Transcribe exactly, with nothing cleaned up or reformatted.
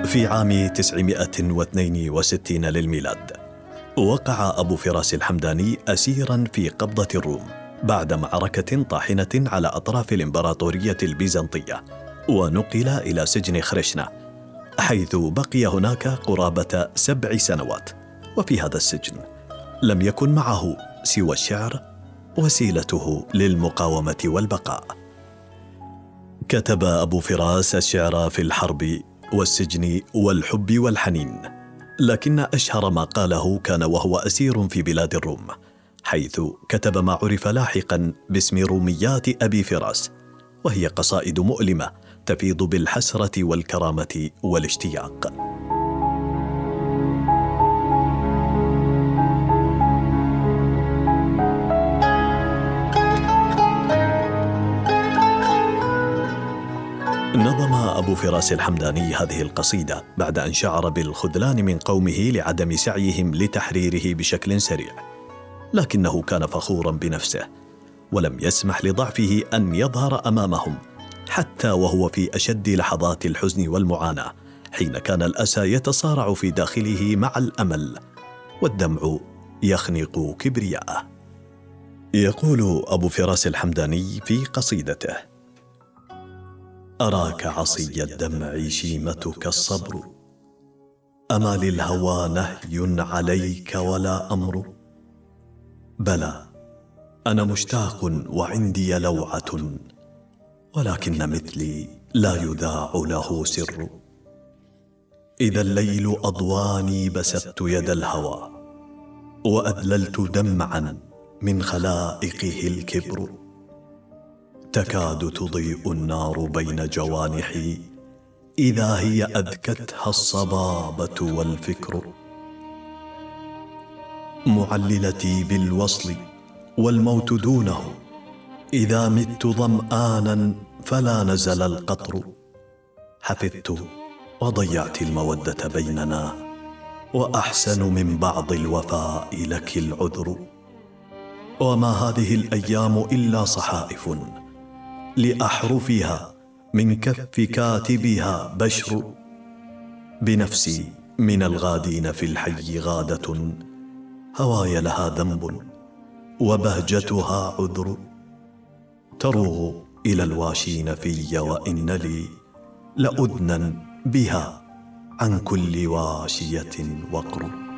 في عام تسعمائة واثنين وستين للميلاد وقع أبو فراس الحمداني أسيراً في قبضة الروم بعد معركة طاحنة على أطراف الإمبراطورية البيزنطية، ونقل إلى سجن خرشنة، حيث بقي هناك قرابة سبع سنوات. وفي هذا السجن لم يكن معه سوى الشعر، وسيلته للمقاومة والبقاء. كتب أبو فراس الشعر في الحرب والسجن والحب والحنين، لكن أشهر ما قاله كان وهو أسير في بلاد الروم، حيث كتب ما عرف لاحقا باسم روميات أبي فراس، وهي قصائد مؤلمة تفيض بالحسرة والكرامة والاشتياق. نظم أبو فراس الحمداني هذه القصيدة بعد أن شعر بالخذلان من قومه لعدم سعيهم لتحريره بشكل سريع، لكنه كان فخورا بنفسه ولم يسمح لضعفه أن يظهر أمامهم، حتى وهو في أشد لحظات الحزن والمعاناة، حين كان الأسى يتصارع في داخله مع الأمل والدمع يخنق كبرياءه. يقول أبو فراس الحمداني في قصيدته: أراك عصي الدمع شيمتك الصبر، أما للهوى نهي عليك ولا أمر. بلى أنا مشتاق وعندي لوعة، ولكن مثلي لا يذاع له سر. إذا الليل أضواني بسطت يد الهوى، وأذللت دمعا من خلائقه الكبر. تكاد تضيء النار بين جوانحي، إذا هي أذكتها الصبابة والفكر. معللتي بالوصل والموت دونه، إذا مت ظمآنا فلا نزل القطر. حفظت وضيعت المودة بيننا، وأحسن من بعض الوفاء لك العذر. وما هذه الأيام إلا صحائف، لأحرفها من كف كاتبها بشر. بنفسي من الغادين في الحي غادة، هواي لها ذنب وبهجتها عذر. تروغ إلى الواشين في، وإن لي لأذنا بها عن كل واشية وقر.